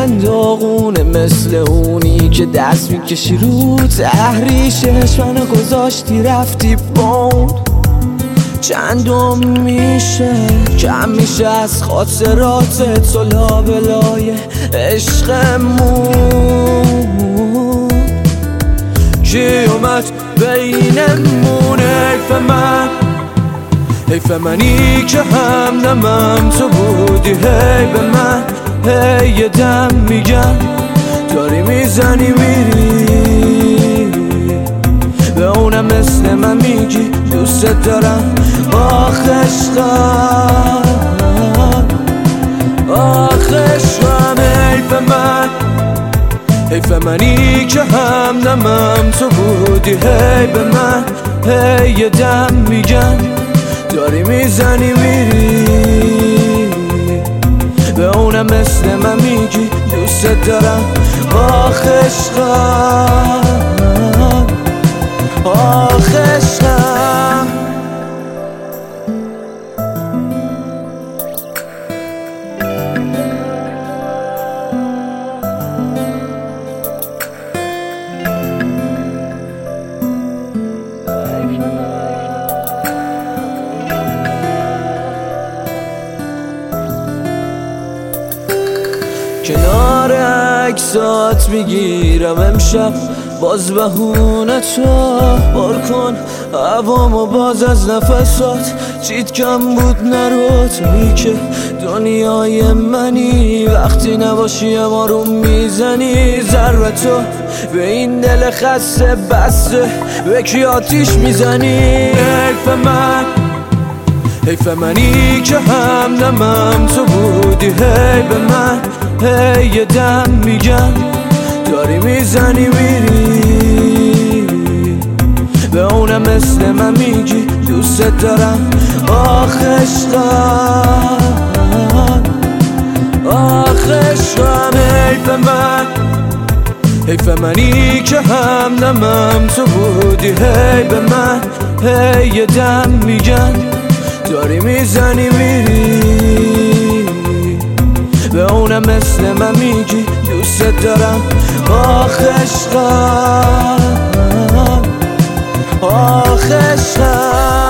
من داغونه مثل اونی که دست میکشی رو تحریشش منو گذاشتی رفتی بون. چندم میشه کم میشه از خاطرات تو لابلای عشقمون کی اومد بینمون. حیف منی که همدمم تو بودی. هی به من هی یه دم میگم داری میزنی میری به اونم مثل من میگی دوست دارم. آخ عشقم آخ عشقم حیف منی که همدمم تو بودی. هی به من هی یه دم میگم داری میزنی میری به اونم مثل من میگی دوست دارم. آخ عشقم آخ عشقم. کنار عکسات میگیرم امشب باز بهونه تو بار کن هوامو باز از نفسات چیت کم بود نرو. تویی که دنیای منی وقتی نباشی آروم میزنی ذره تو به این دل خسته بسته به کی آتیش میزنی. حیف منی که همدمم تو بودی. هی به من هی یه دم میگم داری میزنی میری به اونم مثل من میگی دوست دارم. آخ عشقم آخ عشقم. حیف منی که همدمم تو بودی. هی به من هی یه دم میگم داری میزنی میری به اونم مثل من میگی دوست دارم. آخ عشقم آخ عشقم.